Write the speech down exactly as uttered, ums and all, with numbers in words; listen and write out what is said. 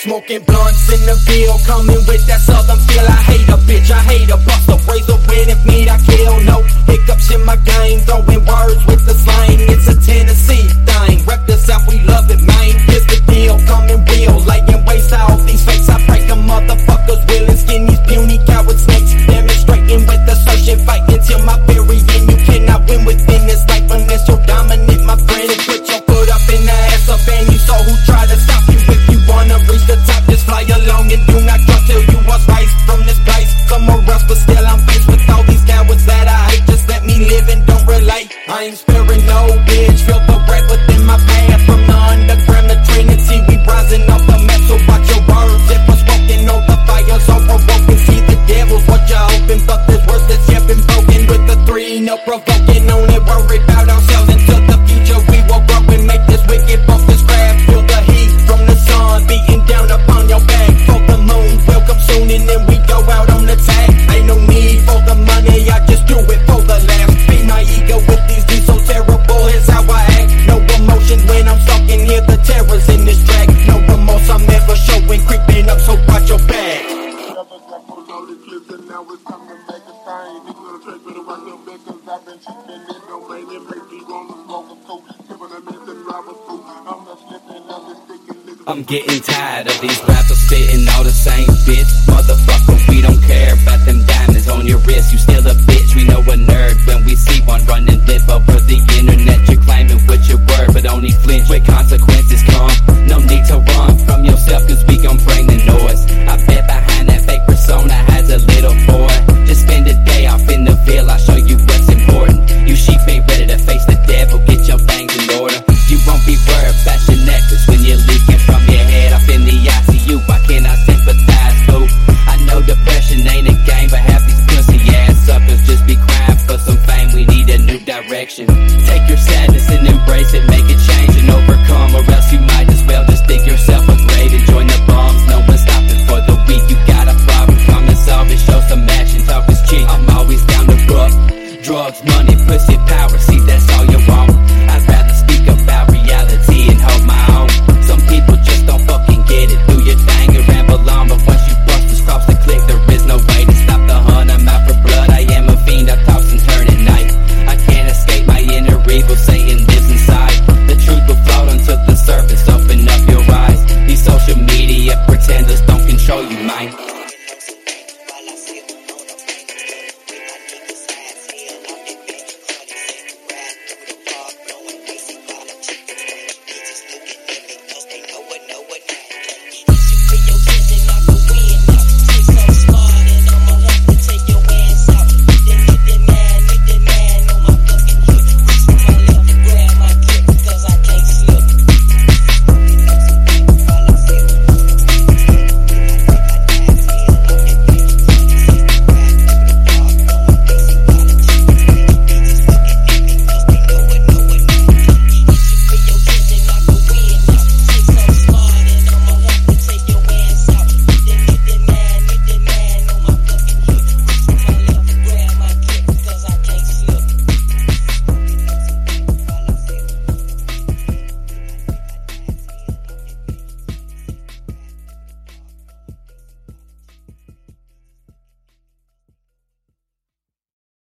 Smoking blunts in the field, coming with that southern feel. I hate a bitch, I hate a buster, razor when it mean I kill. No hiccups in my game, throwing words with the slang. It's a Tennessee thing, rep the South, we love it, man. Here's the deal, coming real, laying waste off these fakes. I break them motherfuckers, will and skin these puny coward snakes. Demonstrating with assertion, fighting till my very end. You cannot win within this life unless you're dominant, my friend. And put your foot up in the ass up, and you saw who tried to stop you. If you wanna reach the top, just fly along and do not trust till you was right from this place. Somewhere else, but still I'm faced with all these cowards that I hate. Just let me live and don't relate. I ain't sparing no bitch, feel the breath within my path. From the underground to Trinity, we rising off the map. So watch your words, if I'm smoking on the fire, so provoking. See the devil's what you're hoping, but there's worse that's yet been broken. With the three, no provoking, only worried about ourselves until the future. We will grow and make this wicked off this grab. Feel the heat from the sun beating down upon your back. For the moon, welcome soon, and then we go out on the tag. Ain't no need for the money, I just do it for the laugh. Be my ego with these beats so terrible, here's how I act. No emotions when I'm stuck in here, the terror's in this track. No remorse, I'm never showing, creeping up, so watch your back. I'm getting tired of these rappers spitting all the same bits. Motherfucker, we don't care about them diamonds on your wrist. You still a bitch, we know a nerd when we see one running lip over the internet. You're claiming what your word, but only flinch when consequences come. No need to run from yourself, cause we gon' bring the noise. I bet behind that fake persona has a little boy. Just spend a day off in the Ville, I'll show you what's important. You sheep ain't ready to face the devil, get your things in order. You won't be worried about your necklace when you're leaking from your head up in the I C U. Why can't I sympathize, boo? I know depression ain't a game, but half these pussy ass suckers just be crying for some fame. We need a new direction. Take your sadness and embrace it, make a change and overcome, or else you might as well just dig yourself a grave and join the bombs. No one's stopping for the weak. You got a problem, come and solve it, show some action, talk is cheap. I'm always down to rough drugs, money,